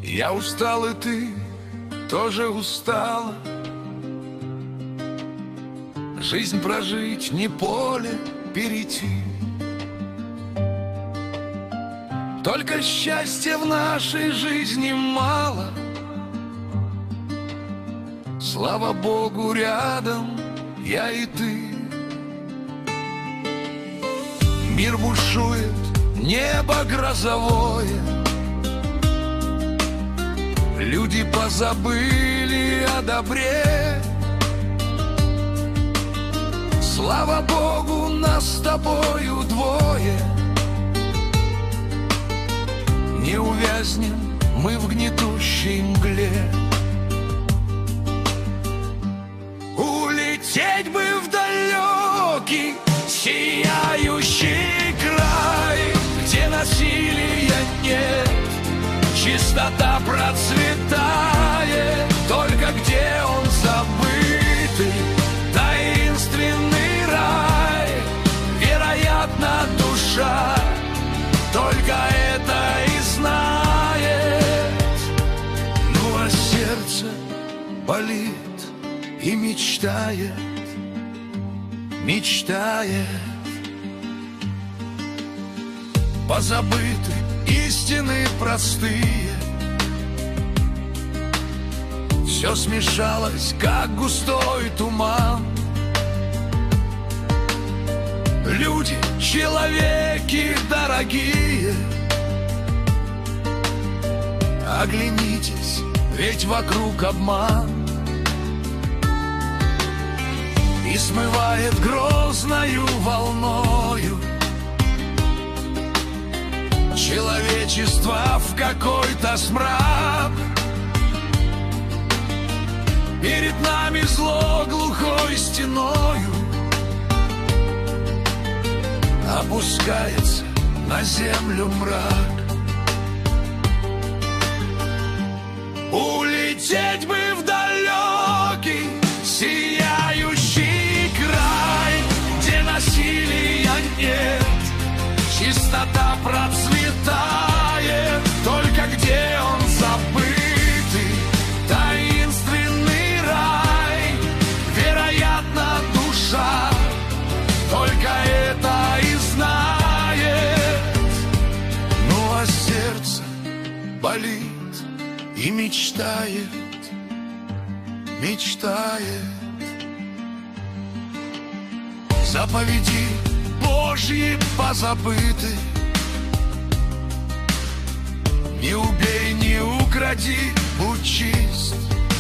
Я устал, и ты тоже устала. Жизнь прожить, не поле перейти. Только счастья в нашей жизни мало. Слава Богу, рядом я и ты. Мир бушует, небо грозовое. Люди позабыли о добре. Слава Богу, нас с тобою двое. Не увязнем мы в гнетущей мгле. Улететь бы в далекий, сияющий край, где насилия нет, чистота процветает. Только где он забытый, таинственный рай. Вероятно, душа только это и знает. Ну а сердце болит и мечтает, мечтает. Позабыты истины простые. Все смешалось, как густой туман. Люди, человеки дорогие, оглянитесь, ведь вокруг обман. И смывает грозною волною человечество в какой-то смрак. Перед нами зло глухой стеною опускается на землю мрак. Улететь бы в далекий, сияющий край, где насилия нет, чистота процветает. Только где он забытый, таинственный рай. Вероятно, душа только это и знает. Ну а сердце болит и мечтает, мечтает. Заповеди Божьи позабыты. Не убей, не укради, будь чист.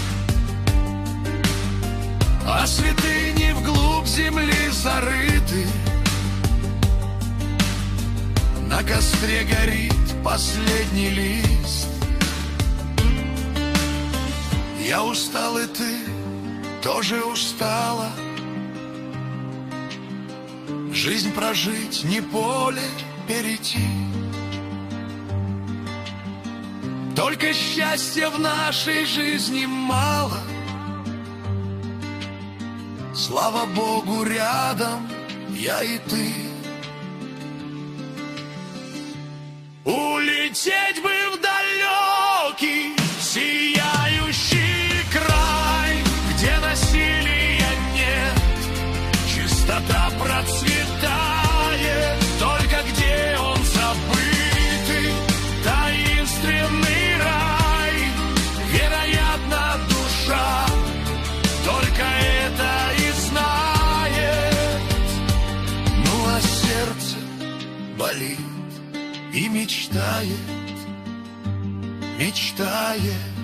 А святыни вглубь земли зарыты. На костре горит последний лист. Я устал, и ты тоже устала. Жизнь прожить, не поле перейти. Только счастья в нашей жизни мало. Слава Богу, рядом я и ты. Улететь бы в далекий, сияющий край, где насилия нет, чистота процветает. Только где он забытый, таинственный рай. Вероятно, душа только это и знает. Ну а сердце болит и мечтает, мечтает.